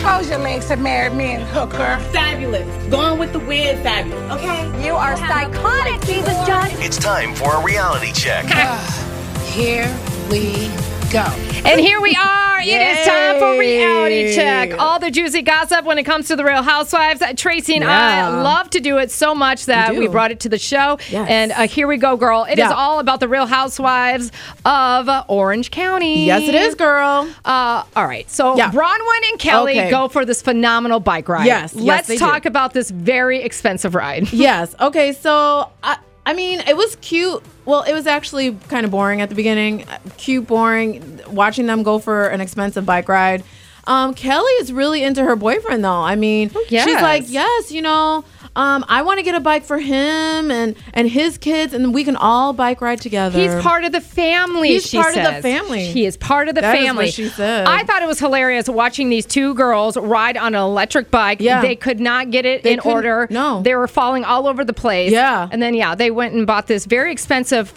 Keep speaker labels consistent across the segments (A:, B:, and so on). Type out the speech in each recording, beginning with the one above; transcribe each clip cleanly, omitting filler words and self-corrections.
A: Close your legs and marry me and hooker.
B: Fabulous. Going with the weird fabulous, okay?
C: You are psychotic, Jesus John.
D: It's time for a reality check.
A: Here we go.
E: And here we are. It is time for reality check. All the juicy gossip when it comes to the Real Housewives. Tracy and I love to do it so much that we brought it to the show.
F: Yes.
E: And here we go, girl. It is all about the Real Housewives of Orange County.
F: Yes, it is, girl.
E: All right. So Bronwyn and Kelly go for this phenomenal bike ride.
F: Yes.
E: Let's
F: they
E: talk
F: do.
E: about this very expensive ride.
F: Yes. Okay. So I mean, it was cute. Well, it was actually kind of boring at the beginning. Cute, boring, watching them go for an expensive bike ride. Kelly is really into her boyfriend, though. I mean, she's like, yes, you know, I want to get a bike for him and his kids, and we can all bike ride together.
E: He's part of the family,
F: He's
E: she
F: part
E: says.
F: of the family.
E: He is part of the
F: That is
E: family.
F: what she said.
E: I thought it was hilarious watching these two girls ride on an electric bike.
F: Yeah.
E: They could not get it in
F: couldn't-
E: order.
F: no.
E: They were falling all over the place.
F: Yeah.
E: And then, they went and bought this very expensive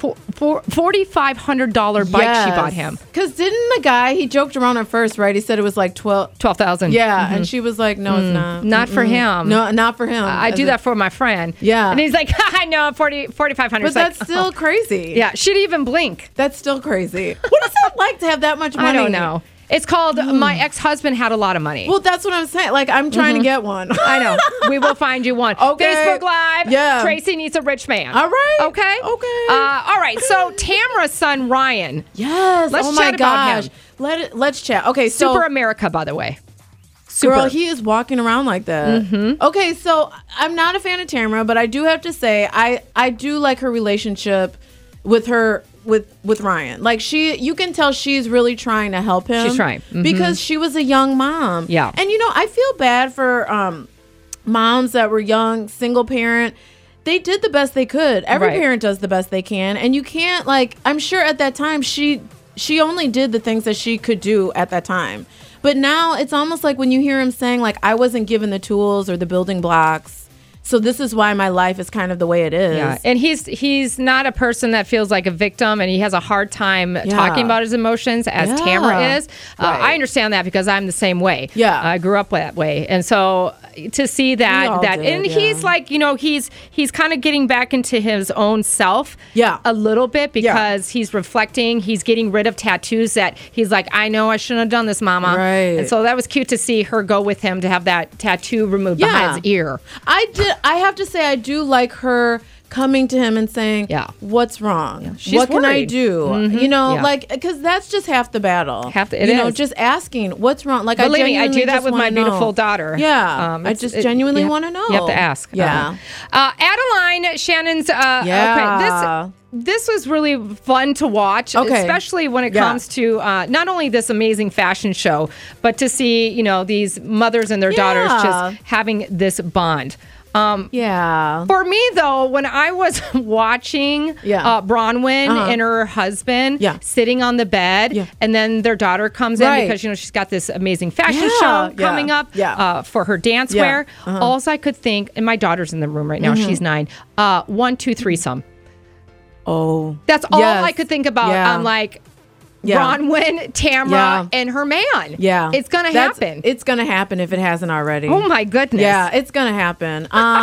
E: $4,500 bike she bought him.
F: Because didn't the guy, he joked around at first, right? He said it was like
E: 12,000.
F: Yeah, and she was like, no, it's not.
E: Not for him.
F: No, not for him.
E: I do that for my friend.
F: Yeah.
E: And he's like, I know, 4,500.
F: But that's still crazy.
E: Yeah, she'd even blink.
F: That's still crazy. What is that like to have that much money?
E: I don't know. It's called My Ex-Husband Had a Lot of Money.
F: Well, that's what I'm saying. Like, I'm trying to get one.
E: I know. We will find you one.
F: Okay.
E: Facebook Live.
F: Yeah.
E: Tracy needs a rich man.
F: All right.
E: Okay?
F: Okay.
E: All right. So, Tamara's son, Ryan.
F: Yes.
E: Let's
F: oh my
E: chat about
F: gosh.
E: him.
F: Let's chat. Okay, so
E: Super America, by the way. Super.
F: girl, he is walking around like that. Okay, so I'm not a fan of Tamara, but I do have to say I do like her relationship with her with Ryan. Like you can tell she's really trying to help him.
E: She's trying.
F: Because she was a young mom.
E: Yeah.
F: And you know, I feel bad for moms that were young, single parent. They did the best they could. Every parent does the best they can, and you can't I'm sure at that time she only did the things that she could do at that time. But now it's almost like when you hear him saying I wasn't given the tools or the building blocks. So this is why my life is kind of the way it is.
E: Yeah, and he's not a person that feels like a victim, and he has a hard time talking about his emotions as Tamara is. I understand that because I'm the same way.
F: Yeah,
E: I grew up that way, and so to see he's like, you know, he's kind of getting back into his own self. A little bit because he's reflecting. He's getting rid of tattoos that he's like, I know I shouldn't have done this, Mama.
F: Right.
E: And so that was cute to see her go with him to have that tattoo removed behind his ear.
F: I have to say I do like her coming to him and saying, what's wrong? What can I do? You know, because that's just half the battle.
E: It is.
F: Just asking what's wrong. Like,
E: believe me, I do that
F: just
E: with my
F: wanna know.
E: beautiful daughter.
F: Yeah. I just genuinely want to know.
E: You have to ask.
F: Yeah.
E: Adeline, Shannon's. Okay, this was really fun to watch, especially when it comes to not only this amazing fashion show, but to see, you know, these mothers and their daughters just having this bond. For me, though, when I was watching Bronwyn and her husband sitting on the bed, and then their daughter comes in because, you know, she's got this amazing fashion show coming up for her dance wear. All I could think, and my daughter's in the room right now, she's 9, 1, 2, 3 some.
F: Oh.
E: That's all I could think about. I'm like, Bronwyn, Tamara, and her man.
F: Yeah.
E: It's going to happen.
F: It's going to happen if it hasn't already.
E: Oh, my goodness.
F: Yeah, it's going to happen.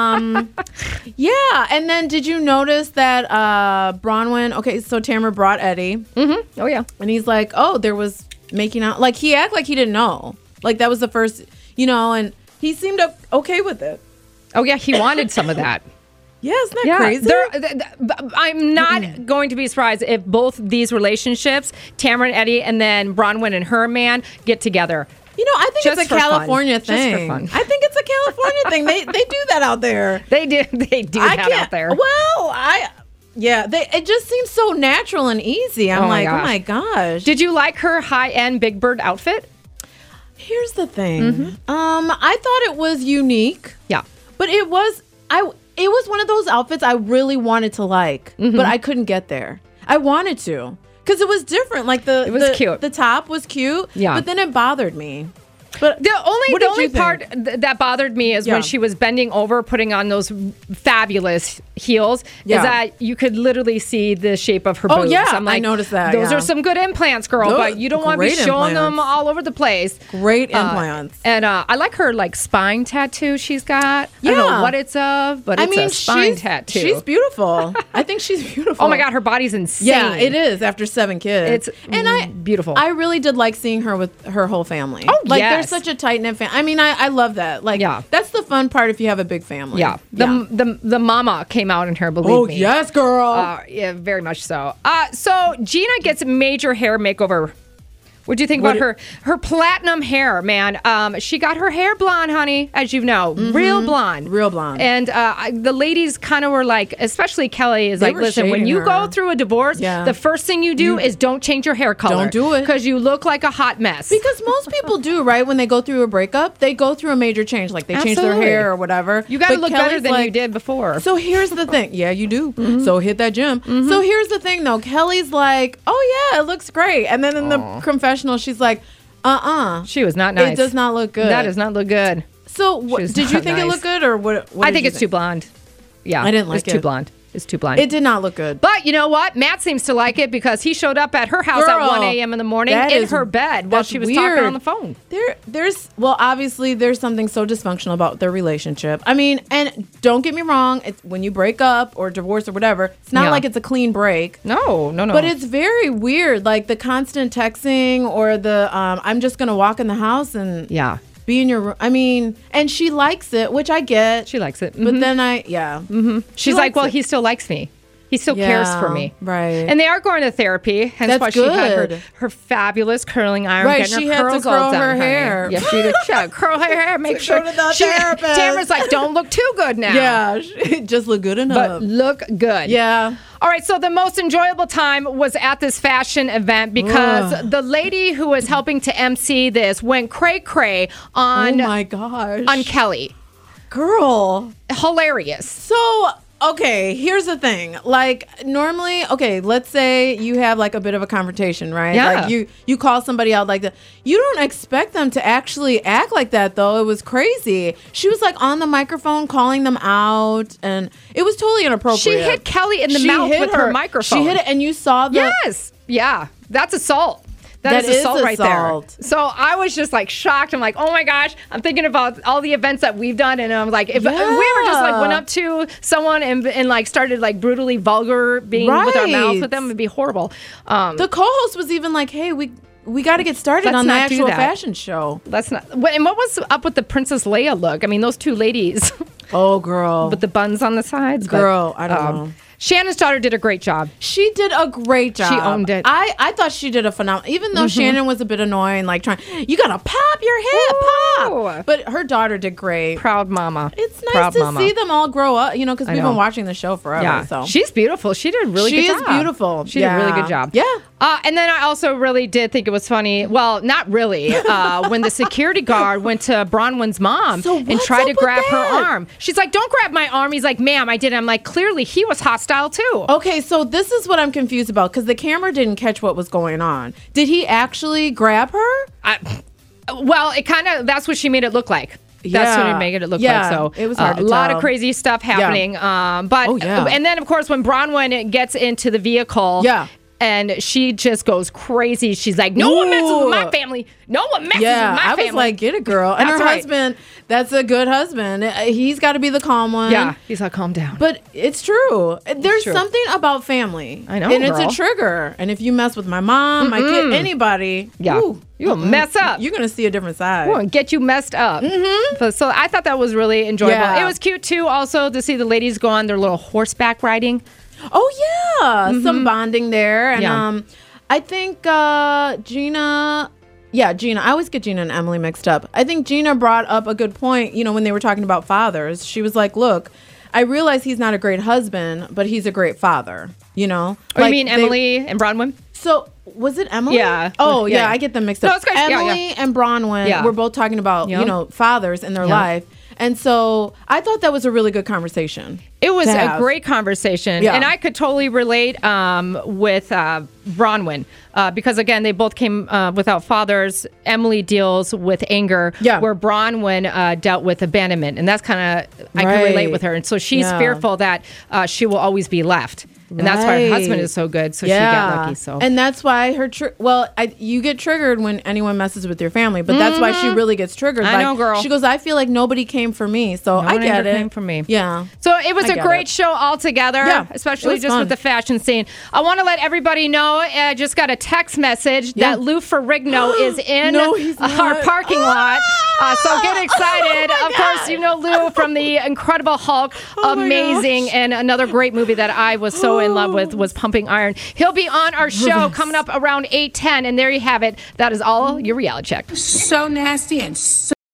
F: And then did you notice that Bronwyn, so Tamara brought Eddie.
E: Mm-hmm. Oh, yeah.
F: And he's like, there was making out. Like, he acted like he didn't know. Like, that was the first, you know, and he seemed okay with it.
E: Oh, yeah, he wanted some of that.
F: Yeah, isn't that crazy?
E: I'm not going to be surprised if both these relationships, Tamara and Eddie, and then Bronwyn and her man, get together.
F: You know, I think it's a California thing.
E: Just for fun.
F: I think it's a California thing. They do that out there.
E: They do that out there.
F: Well, it just seems so natural and easy. I'm like, oh my gosh.
E: Did you like her high-end Big Bird outfit?
F: Here's the thing. I thought it was unique.
E: Yeah.
F: But it was one of those outfits I really wanted to like, but I couldn't get there. I wanted to, because it was different. Like it was
E: cute.
F: The top was cute, but then it bothered me. But
E: the only part that bothered me is when she was bending over, putting on those fabulous heels, is that you could literally see the shape of her boobs.
F: Yeah,
E: I'm like,
F: I noticed that.
E: Those are some good implants, girl, but you don't want to be showing them all over the place.
F: Great implants.
E: And I like her spine tattoo she's got. I don't know what it's of, but it's a spine tattoo.
F: She's beautiful. I think she's beautiful.
E: Oh my God, her body's insane.
F: Yeah, it is after 7 kids.
E: It's beautiful.
F: I really did like seeing her with her whole family.
E: Oh,
F: they're such a tight-knit family. I mean, I love that. That's the fun part if you have a big family.
E: Yeah. The mama came out in her, believe me.
F: Oh, yes, girl.
E: Yeah, very much so. So Gina gets a major hair makeover. What do you think about her platinum hair, man? She got her hair blonde, honey, as you know. Mm-hmm. Real blonde.
F: Real blonde.
E: And the ladies kind of were like, especially Kelly is like, listen, when you go through a divorce, the first thing you do is don't change your hair color.
F: Don't do it.
E: Because you look like a hot mess.
F: Because most people do, right? When they go through a breakup, they go through a major change. Like they change their hair or whatever.
E: You got to look better than you did before.
F: So here's the thing. Yeah, you do. Mm-hmm. So hit that gym. Mm-hmm. So here's the thing, though. Kelly's like, oh, yeah, it looks great. And then in the confessional, she's like, she was not nice. It does not look good.
E: That does not look good.
F: So did you think it looked good or what
E: I think it's too blonde. Yeah.
F: I didn't like it.
E: It's too blonde. It's too blonde.
F: It did not look good.
E: But you know what? Matt seems to like it because he showed up at her house at 1 a.m. in the morning in her bed while she was talking on the phone.
F: Obviously there's something so dysfunctional about their relationship. I mean, and don't get me wrong, it's when you break up or divorce or whatever, it's not like it's a clean break.
E: No.
F: But it's very weird, like the constant texting or the I'm just going to walk in the house and be in your room. I mean, and she likes it, which I get.
E: She likes it.
F: Mm-hmm. But then
E: She's like, well, he still likes me. He still cares for me.
F: Right.
E: And they are going to therapy. Hence why she had her fabulous curling iron.
F: Right.
E: Getting
F: She
E: her
F: had
E: curls
F: to curl
E: all done,
F: her
E: honey.
F: hair.
E: Yeah, she did. She had to curl her hair. Make sure. Tamara's like, don't look too good now.
F: Yeah. Just look good enough.
E: But look good.
F: Yeah.
E: All right, so the most enjoyable time was at this fashion event because the lady who was helping to MC this went cray-cray on...
F: Oh, my gosh.
E: On Kelly.
F: Girl.
E: Hilarious.
F: So... Okay, here's the thing. Like normally, let's say you have like a bit of a confrontation, right?
E: Yeah.
F: Like you call somebody out like that. You don't expect them to actually act like that, though. It was crazy. She was like on the microphone calling them out, and it was totally inappropriate.
E: She hit Kelly in the mouth with her microphone.
F: She hit it, and you saw the...
E: Yes. Yeah. That's assault. That is assault right there. So I was just like shocked. I'm like, oh my gosh. I'm thinking about all the events that we've done. And I'm like, if we ever just like went up to someone and like started like brutally vulgar being with our mouths with them, it'd be horrible.
F: The co-host was even like, hey, we got to get started on the actual fashion show.
E: Let's not. And what was up with the Princess Leia look? I mean, those two ladies.
F: Oh, girl.
E: With the buns on the sides.
F: Girl, I don't know.
E: Shannon's daughter did a great job.
F: She did a great job.
E: She owned it.
F: I thought she did a phenomenal. Even though Shannon was a bit annoying, like you gotta pop your head, pop. But her daughter did great.
E: Proud mama.
F: It's nice to see them all grow up. You know, because we've been watching the show forever. Yeah. So
E: she's beautiful. She did a really good job.
F: She is beautiful.
E: She did a really good job.
F: Yeah.
E: And then I also really did think it was funny. Well, not really. When the security guard went to Bronwyn's mom and tried to grab her arm. She's like, don't grab my arm. He's like, ma'am, I didn't. I'm like, clearly he was hostile too.
F: Okay, so this is what I'm confused about because the camera didn't catch what was going on. Did he actually grab her?
E: Well, it kind of, that's what she made it look like. That's what it made it look like. So
F: it was hard to
E: tell. A lot of crazy stuff happening.
F: Yeah.
E: And then, of course, when Bronwyn gets into the vehicle. Yeah. And she just goes crazy. She's like, no one messes with my family. No one messes with my family.
F: I was like, get it, girl. And her husband, that's a good husband. He's got to be the calm one.
E: Yeah, he's like, calm down.
F: But it's true. There's something about family.
E: I know,
F: and it's a trigger. And if you mess with my mom, my kid, anybody,
E: you'll mess up.
F: You're going to see a different side.
E: We'll get you messed up. So I thought that was really enjoyable. Yeah. It was cute, too, also, to see the ladies go on their little horseback riding.
F: Oh, yeah. Some bonding there. And I think Gina... Yeah, Gina. I always get Gina and Emily mixed up. I think Gina brought up a good point, when they were talking about fathers. She was like, look, I realize he's not a great husband, but he's a great father,
E: you mean Emily and Bronwyn?
F: So... Was it Emily?
E: Yeah.
F: Oh, yeah. I get them mixed up.
E: No, it's great.
F: Emily and Bronwyn were both talking about, fathers in their life. And so I thought that was a really good conversation.
E: It was a great conversation, and I could totally relate with Bronwyn because, again, they both came without fathers. Emily deals with anger, where Bronwyn dealt with abandonment, and that's kind of, I can relate with her. And so she's fearful that she will always be left. And that's why her husband is so good, so she got lucky. So,
F: and that's why her you get triggered when anyone messes with your family, but that's why she really gets triggered.
E: I know, girl.
F: She goes, I feel like nobody came for me, so I get it.
E: Came for me.
F: Yeah.
E: So it was a great show altogether, especially just with the fashion scene. I want to let everybody know. I just got a text message that Lou Ferrigno is in our parking lot. So get excited. Of course, you know Lou from the Incredible Hulk, amazing, and another great movie that I was so in love with was Pumping Iron. He'll be on our show coming up around 8:10, and there you have it. That is all your reality check.
A: So nasty and so